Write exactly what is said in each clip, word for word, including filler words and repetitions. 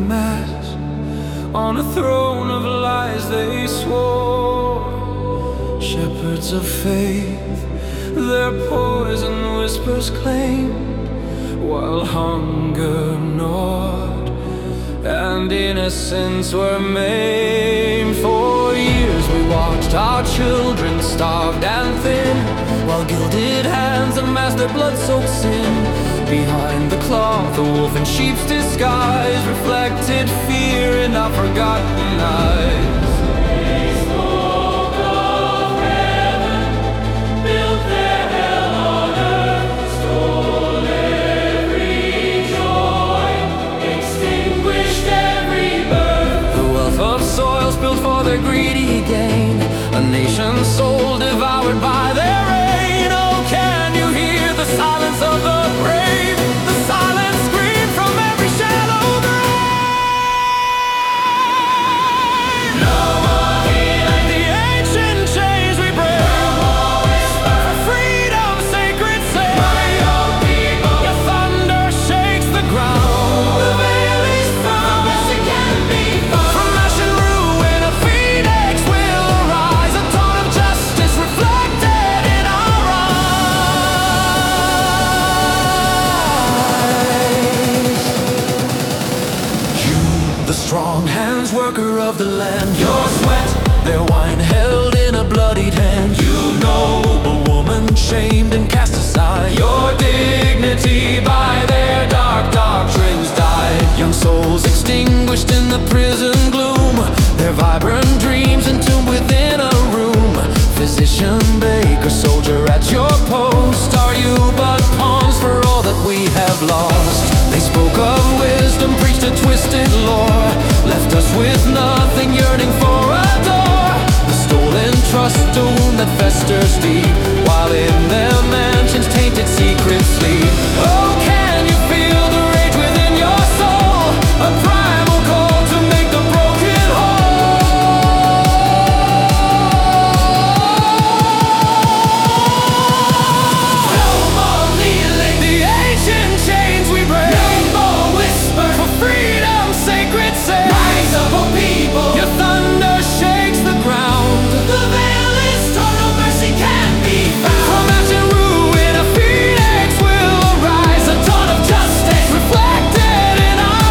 mass. On a throne of lies they swore, shepherds of faith, their poison whispers claimed, while hunger gnawed and innocents were maimed. For years we watched our children starved and thin, while gilded hands amassed their blood-soaked sin. Behind the cloth, the wolf in sheep's disguise reflected fear in our forgotten eyes. They spoke of heaven, built their hell on earth, stole every joy, extinguished every birth. The wealth of soil spilled for their greedy gain, a nation's soul devoured by their reign. Oh, can you hear the silence of the brave, the silent scream from every shallow grave? No more healing, the ancient chains we break. No more whisper, for freedom's sacred sake. My own people, your thunder shakes the ground. The veil is firm, mercy can be found. From ash and ruin, a phoenix will arise, a dawn of justice reflected in our eyes. You, the strong hands worker of the land, your sweat, their wine held in a bloodied hand. You noble woman shamed and cast aside, your dignity by their dark doctrines died. Young souls extinguished in the prison gloom, their vibrant dreams entombed within a room. Physician, baker, soldier at your post, are you but pawns for all that we have lost? They spoke of wisdom, preached a twisted lore, left us with nothing, yearning for a door. The stolen trust, a wound that festers deep, while in their mansions tainted secrets sleep. Oh, can you feel the rage within your soul, a primal call to make the broken whole? No more kneeling, the ancient chains we break. No more whisper, for freedom's sacred sake. Rise up, oh people, your thunder shakes the ground. The veil is torn, no mercy can be found. From ash and ruin, a phoenix will arise, a dawn of justice reflected in our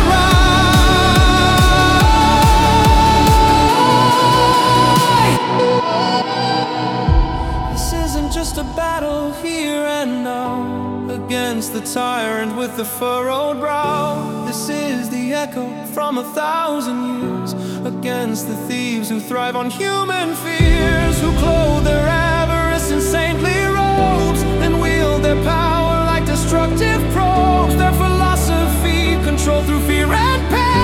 eyes. This isn't just a battle here and now, against the tyrant with the furrowed brow. This is the echo from a thousand years, against the thieves who thrive on human fears, who clothe their avarice in saintly robes and wield their power like destructive probes. Their philosophy controlled through fear and pain.